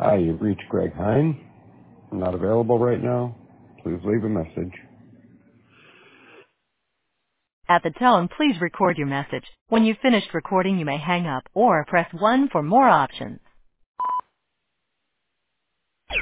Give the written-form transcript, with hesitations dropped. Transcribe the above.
Hi, you've reached Greg Hine. I'm not available right now. Please leave a message. At the tone, please record your message. When you've finished recording, you may hang up or press 1 for more options.